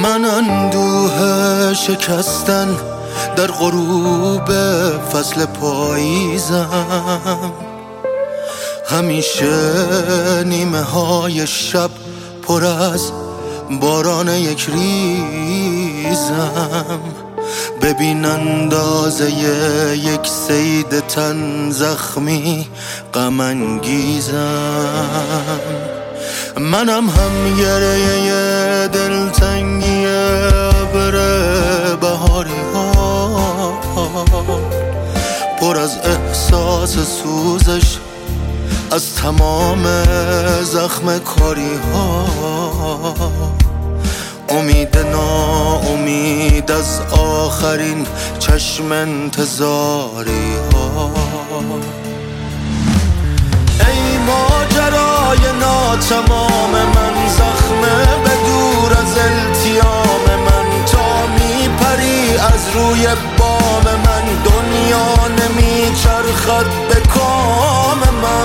من اندوه شکستن در غروب فصل پاییزم، همیشه نیمه های شب پر از باران یک ریزم. ببین اندازه یک صید تن زخمی غم انگیزم. منم هم گریه دلتنگی ابر بهاری ها، پر از احساس سوزش از تمام زخم کاری ها. امید ناامید از آخرین چشم انتظاری ها. ای ماجرای ناتمام من، زخمه به دور از التیام من. تا میپری از روی بام من، دنیا نمیچرخد به کام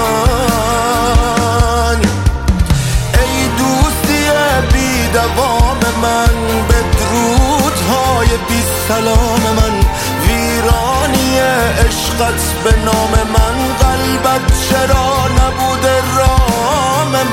من. ای دوستی بی دوام من، بدرودهای بی سلام من. ویرانی عشقت به نام من، قلبت چرا نبوده رام من.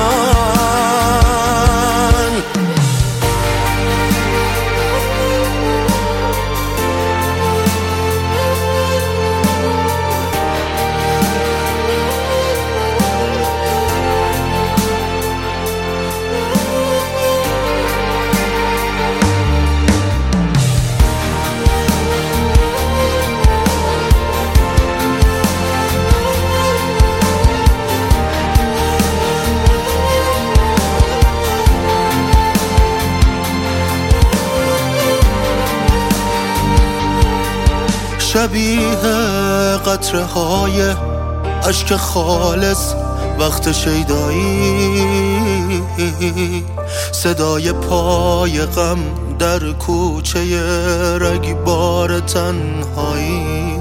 شبیه قطره های اشک خالص وقت شیدایی، صدای پای غم در کوچه رگبار تنهایی.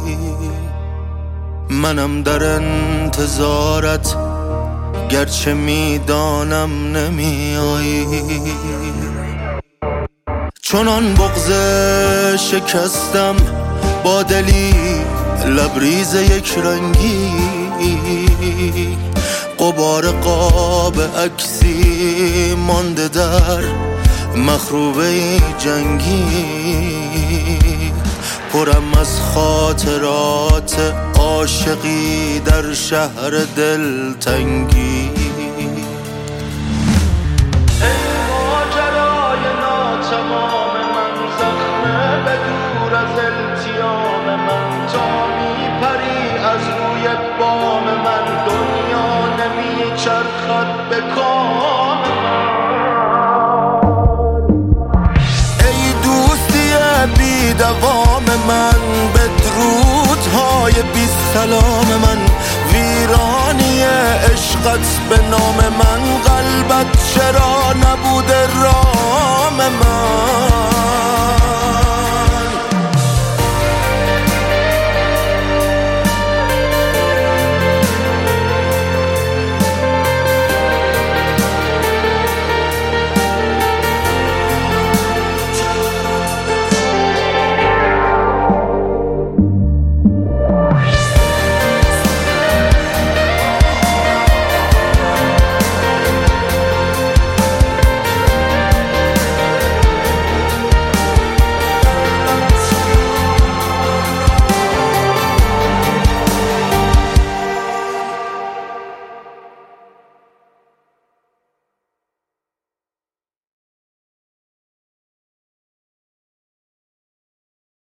منم در انتظارت گرچه میدانم نمیایی. چنان بغض شکستم با دلی لبریز یک رنگی، غبار قاب عکسی مانده در مخروبه جنگی. پرم از خاطرات عاشقی در شهر دلتنگی. بام من دنیا نمیچرخد به کام من. ای دوستی بی دوام من، بدرودهای بی سلام من. ویرانی عشقت به نام من، قلبت چرا نبوده رام من.